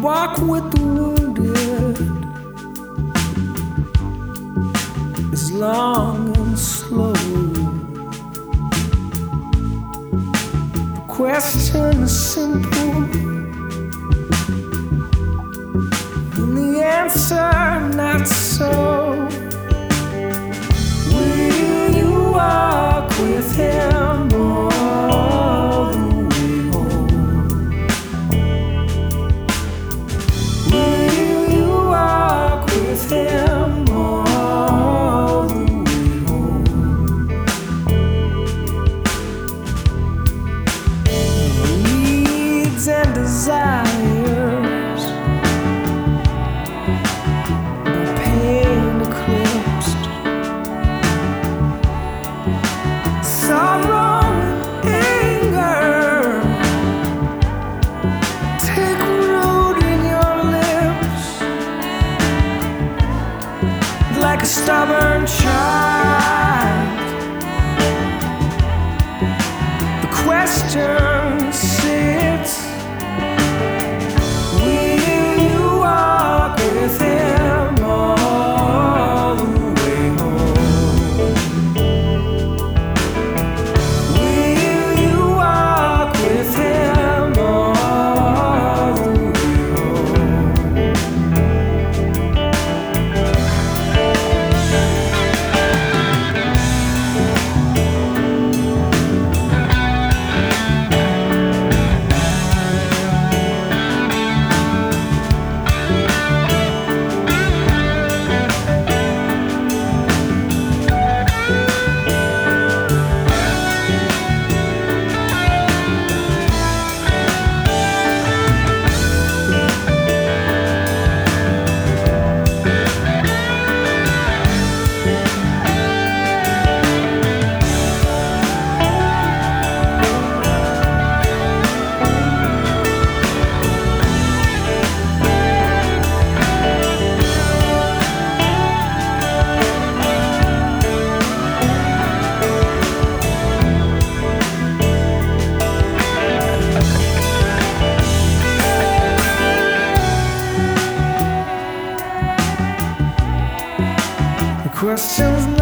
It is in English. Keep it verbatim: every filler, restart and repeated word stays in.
walk with the wounded is long and slow. The question is simple, and the answer not so. Will you walk with him all the way home? Will you walk with him all the way home? Needs and desires, pain eclipsed, sorrow and anger take root in your lips like a stubborn child. The question sits, will you walk with him all the way home? Will you walk with him all the way home? The question's